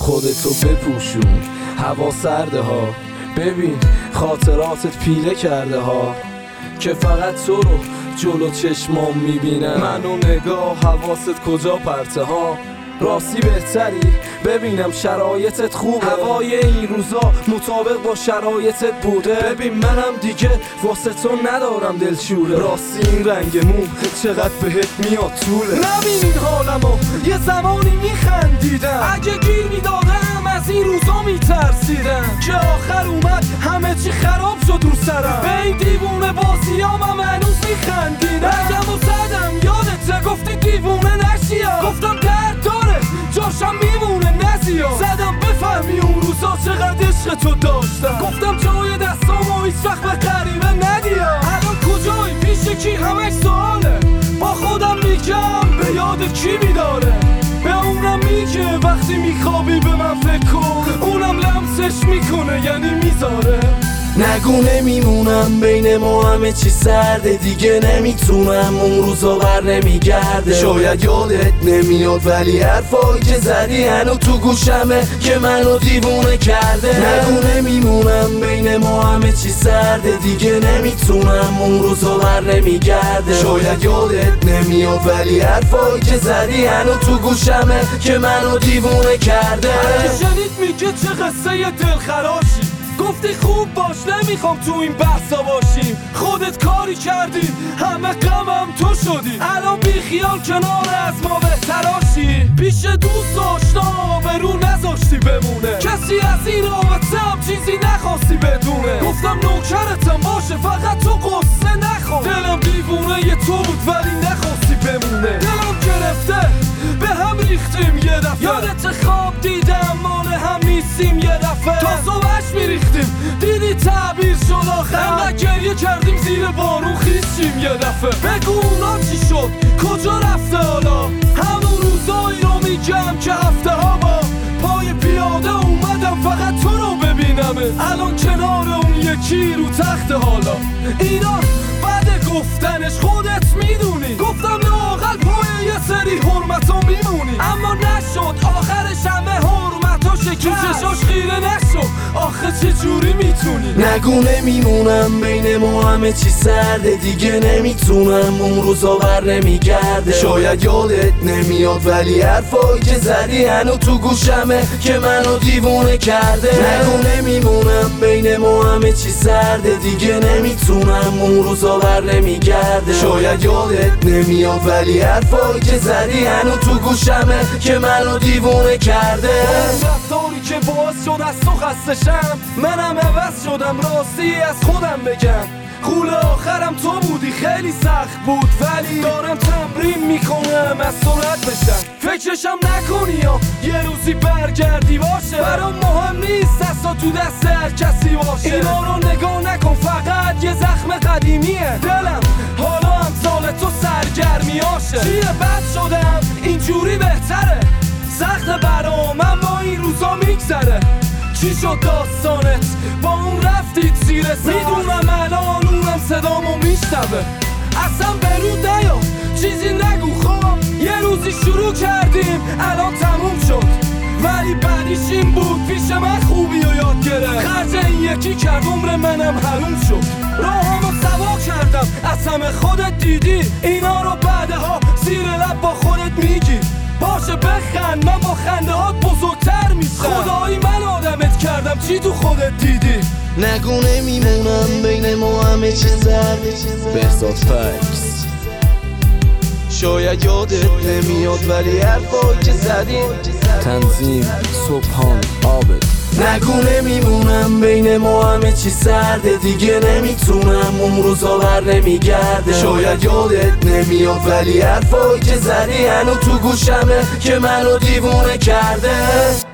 خودتو بپوشون، هوا سرده ها. ببین خاطراتت پیله کرده ها، که فقط تو رو جلو چشمام میبینم. منو نگاه حواست کجا پرته ها. راستی بهتری ببینم شرایطت خوبه، هوای این روزا مطابق با شرایطت بوده. ببین منم دیگه واسه تو ندارم دلشوره. راستی این رنگ مو چقدر بهت میاد طوله. نبینین حالمو یه زمانی میخندیدم، اگه گیر میدادم از این روزا میترسیدم، که آخر اومد همه چی خراب شد رو سرم. به این دیوونه بازیامم هنوز میخندیدم. رگمو زدم یادت گفتی دیوونه نشیا، گفتم درد داره جاشم میمونه نزیا. زدم بفهمی اون روزا چقدر عشق تو داشتم، گفتم جای دستامو هیچ وقت به غریبه ندیا. الان کجایی پیش کی همش سواله، با خودم میگم به یاد کی میداره. به اونم میگه وقتی میخوابی به من فکر کن، اونم لمسش میکنه یعنی میذاره. نگونه میمونم بین ما همه چی سرده، دیگه نمیتونم اون روزا بر نمیگرده. شاید یادت نمیاد ولی حرفایی که زدی هنو تو گوشمه که منو دیوونه کرده. نگونه میمونم بین ما همه چی سرده، دیگه نمیتونم اون روزا بر نمیگرده. شاید یادت نمیاد ولی حرفایی که زدی هنو تو گوشمه که منو دیوونه کرده. هرکی شنید میگه چه قصه دلخراشی، گفتی خوب باش نمیخوام تو این بحثا باشیم. خودت کاری کردی همه غمم تو شدی، الان بی خیال کنار از ما بهتراشی. پیش دوست آشنا به رو نذاشتی بمونه، کسی از این رابطه هم چیزی نخواستی بدونه. گفتم نوکرتم باشه فقط تو قصه نخور. دلم دیوونه ی تو بود ولی نخواستی بمونه. دلم گرفته به هم ریختیم یه دفعه، یادت خواب دیدم مال هم نیستیم یه دفعه. تا صبحش میریختیم دیدی تعبیر شد آخر، انقدر گریه کردیم زیر بارون خیشیم یه دفعه. بگو اونا چی شد کجا رفته حالا، همون روزایی رو میگم که هفته ها با پای پیاده اومدم فقط تو رو ببینم. الان کنار اون یکی رو تخت حالا، اینا بعد گفتنش خودت میدونی. گفتم لااقل پای یه سری حرمتا میمونی، اما نشد آخرش همه حرمتا شکست. چشاش خیره نشد آخه چه جوری میتونی. نگونه میمونم بین ما همه چی سرده، دیگه نمیتونم اون روزا بر نمیگرده. شاید یادت نمیاد ولی حرفایی که زدی هنو تو گوشمه که منو دیوونه کرده. نگونه میمونم بین ما همه چی سرده، دیگه نمیتونم اون روزا بر نمیگرده. شاید یادت نمیاد ولی حرفایی که زدی هنو تو گوشمه که منو دیوونه کرده. رفتاری که باعث شد از تو خستشم، منم عوض شدم راستی از خودم بگم. قول آخرم تو بودی خیلی سخت بود، ولی دارم تمرین میکنم از سرعت بشم. فکرشم نکنی یا یه روزی برگردی باشه، برام مهم نیست دستا تو دست هر کسی باشه. اینا رو نگاه نکن فقط یه زخم قدیمیه، دلم حالا هم سال تو سرگرمیاشه. چیه بد شدم اینجوری بهتره، سخت برام اما این روزا میگذره. چی شد داستانت با اون رفتید زیر سر، میدونم الان اونم صدامو میشنوه. اصلا برود نیا چیزی نگو خب، یه روزی شروع کردیم الان تموم شد، ولی بعدیش این بود پیش من خوبی و یاد گرفت. خرج این یکی کرد عمر منم حروم شد. راهمو سوا کردم از همه خودت دیدی، اینا رو بعدها زیر لب با خودت میگی. باشه بخند من با خنده هات بزرگتر میشم، خدایی من آدمت کردم چی تو خودت دیدی. نگونه میمونم بین ما همه چی زرده. بهزاد فکس. شاید یادت نمیاد ولی حرفایی که زدیم. تنظیم صبحان عابد. نگونه میمونم بین ما همه چی سرده، دیگه نمیتونم اون روزا بر نمیگرده. شاید یادت نمیاد ولی حرفایی که زدی هنو تو گوشمه که منو دیوونه کرده.